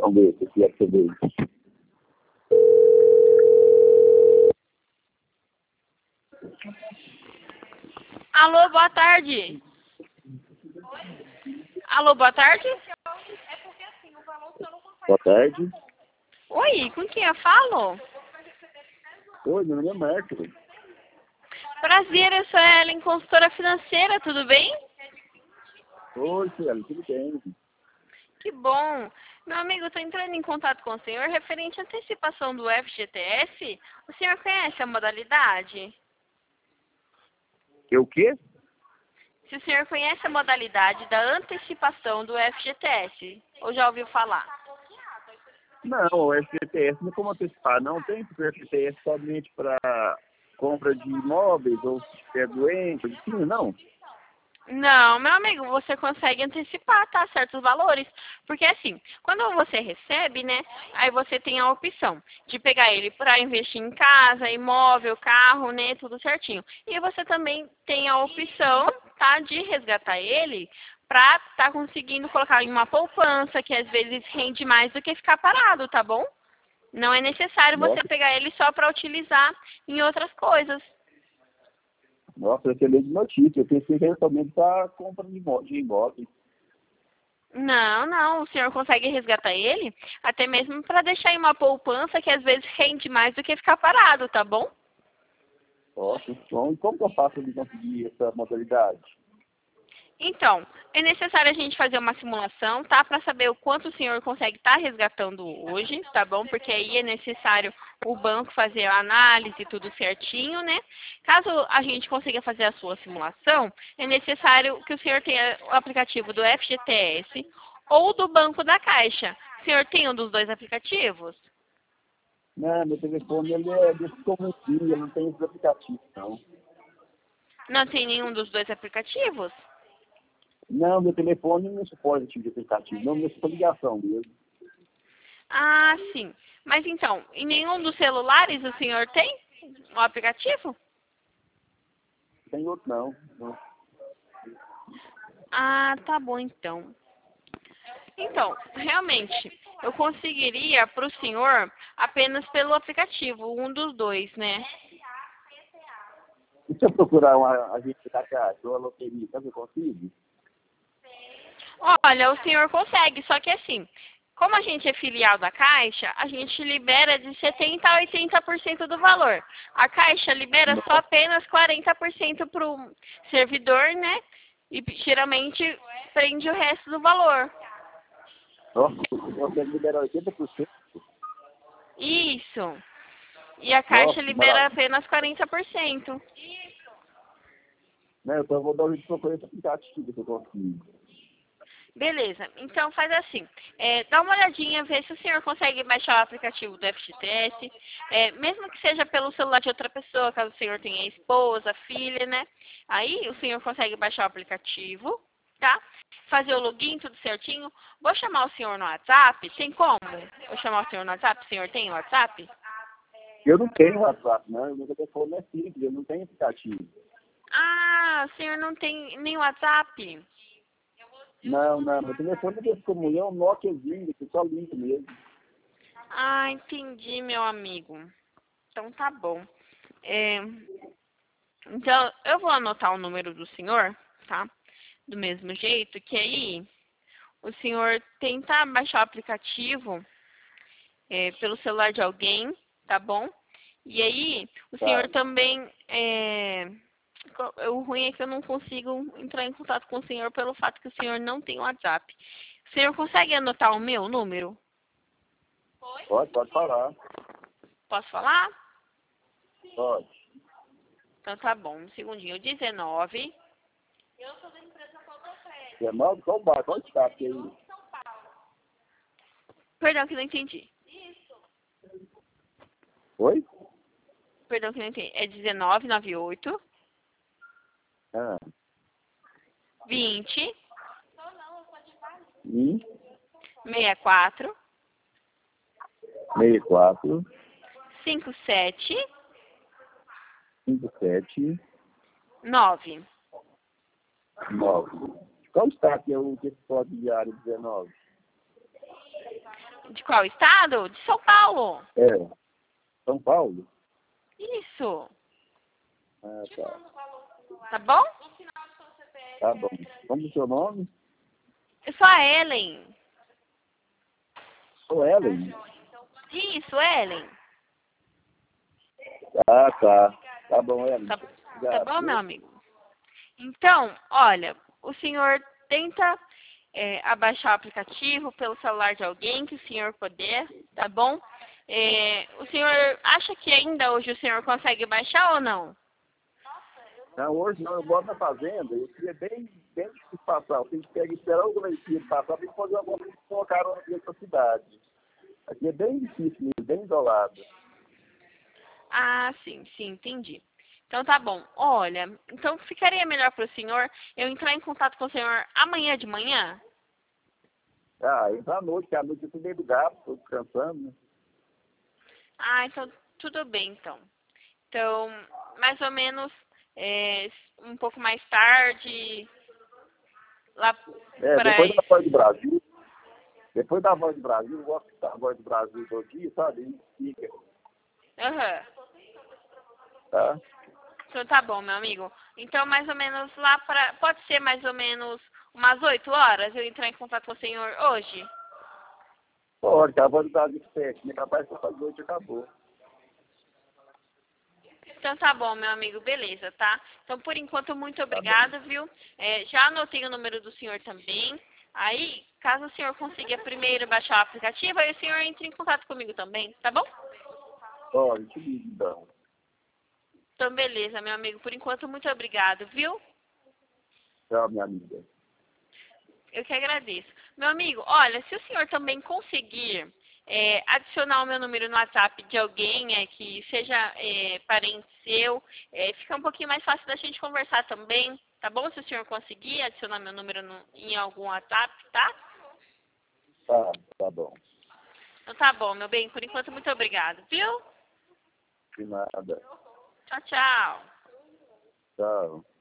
Vamos ver se é que você veio. Alô, boa tarde. Alô, boa tarde. Boa tarde. Oi, com quem eu falo? Oi, meu nome é Marcos. Prazer, eu sou a Ellen, consultora financeira, tudo bem? Oi, Cielo, tudo bem? Que bom. Meu amigo, estou entrando em contato com o senhor referente à antecipação do FGTS. O senhor conhece a modalidade? Eu o quê? Se o senhor conhece a modalidade da antecipação do FGTS, ou já ouviu falar? Não, o FGTS não é como antecipar, não tem, porque o FGTS é somente para compra de imóveis ou se estiver doente, assim, não. Não, meu amigo, você consegue antecipar, tá? Certos valores. Porque assim, quando você recebe, né? Aí você tem a opção de pegar ele para investir em casa, imóvel, carro, né? Tudo certinho. E você também tem a opção, tá? De resgatar ele para tá conseguindo colocar em uma poupança que às vezes rende mais do que ficar parado, tá bom? Não é necessário você Nossa, pegar ele só para utilizar em outras coisas. nossa, excelente notícia. Eu pensei que era somente para compra de imóveis. Não, não, o senhor consegue resgatar ele até mesmo para deixar em uma poupança que às vezes rende mais do que ficar parado, tá bom? Nossa, então, e como que eu faço de conseguir essa modalidade? Então, é necessário a gente fazer uma simulação, tá? Para saber o quanto o senhor consegue estar resgatando hoje, tá bom? Porque aí é necessário o banco fazer a análise, tudo certinho, né? Caso a gente consiga fazer a sua simulação, é necessário que o senhor tenha o aplicativo do FGTS ou do Banco da Caixa. O senhor tem um dos dois aplicativos? Não, meu telefone ele é desconhecido, ele não tem esse aplicativo, não. Não tem nenhum dos dois aplicativos? Não, meu telefone não suporta esse tipo de aplicativo, não, meu só ligação mesmo. Ah, sim. Mas então, em nenhum dos celulares o senhor tem o aplicativo? Tem outro não. Não. Ah, tá bom então. Então, realmente, eu conseguiria para o senhor apenas pelo aplicativo, um dos dois, né? E se eu procurar uma agente da Caixa ou a loteria, sabe o que eu consigo? Olha, o senhor consegue, só que assim, como a gente é filial da Caixa, a gente libera de 70% a 80% do valor. A Caixa libera só Nossa, apenas 40% para o servidor, né? E geralmente prende o resto do valor. nossa, você consegue liberar 80%? Isso. E a Caixa Nossa, que libera maravilha. apenas 40%. Né, então eu vou dar um jeito de procurar esse aplicativo que eu consigo. Beleza, então faz assim, dá uma olhadinha, vê se o senhor consegue baixar o aplicativo do FGTS, mesmo que seja pelo celular de outra pessoa, caso o senhor tenha esposa, filha, né? Aí o senhor consegue baixar o aplicativo, tá? Fazer o login, tudo certinho. Vou chamar o senhor no WhatsApp, tem como? Vou chamar o senhor no WhatsApp, o senhor tem o WhatsApp? Eu não tenho WhatsApp, não. Meu telefone é simples, eu não tenho aplicativo. Ah, o senhor não tem nem WhatsApp? Não, não, meu telefone é desse comum, é um Nokiazinho, que só liga mesmo. Ah, entendi, meu amigo. Então tá bom. É, Então, eu vou anotar o número do senhor, tá? Do mesmo jeito, que aí o senhor tenta baixar o aplicativo pelo celular de alguém, tá bom? E aí, o senhor Tá. também. O ruim é que eu não consigo entrar em contato com o senhor pelo fato que o senhor não tem WhatsApp. O senhor consegue anotar o meu número? Pode falar. Posso falar? Pode. Então tá bom, um segundinho. 19. 19, qual bar? Qual estado que é aí? Perdão que não entendi. Oi? Perdão que não entendi. É 1998 Ah, 20 e 64 64, 57 57, 9. 9. Qual estado que é o que pode diário 19? De qual estado? De São Paulo. É, São Paulo? Isso. Ah, tá. Tá bom? Tá bom. Como é o seu nome? Eu sou a Ellen. Sou Ellen. Isso, Ellen. Ah, tá. Tá bom, Ellen. Tá Obrigado, bom, viu? meu amigo? Então, olha, o senhor tenta abaixar o aplicativo pelo celular de alguém que o senhor puder, tá bom? O senhor acha que ainda hoje o senhor consegue baixar ou não? Não, hoje não, eu moro na fazenda, eu queria bem difícil passar. Eu tenho que pegar e esperar o Gleicino passar para fazer uma coisa com a carona aqui na cidade. Aqui é bem difícil mesmo, bem isolado. Ah, sim, entendi. Então tá bom. Olha, então ficaria melhor para o senhor eu entrar em contato com o senhor amanhã de manhã? Ah, entra à noite, que à noite eu tô meio do gato, tô descansando, né? Ah, então tudo bem, então. Então, mais ou menos um pouco mais tarde, lá É, para depois da isso. Voz do Brasil, depois da Voz do Brasil, eu gosto de escutar a Voz do Brasil todo dia, sabe? E fica, Aham. tá? Então tá bom, meu amigo. Então, mais ou menos lá para. Pode ser mais ou menos umas 8 horas eu entrar em contato com o senhor hoje? Pode, que a Voz do Brasil fecha, né? Capaz que eu faço noite e acabou. Então tá bom, meu amigo, beleza, tá? Então, por enquanto, muito Tá bom. obrigada, viu? Já anotei o número do senhor também. Aí, caso o senhor consiga primeiro baixar o aplicativo, aí o senhor entre em contato comigo também, tá bom? Pode, te ligo então. Então, beleza, meu amigo. Por enquanto, muito obrigado, viu? Tchau, minha amiga. Eu que agradeço. Meu amigo, olha, se o senhor também conseguir adicionar o meu número no WhatsApp de alguém que seja parente seu, fica um pouquinho mais fácil da gente conversar também, tá bom? Se o senhor conseguir adicionar meu número em algum WhatsApp, tá? Tá bom. Então tá bom, meu bem. Por enquanto, muito obrigado, viu? De nada. Tchau, tchau. Tchau.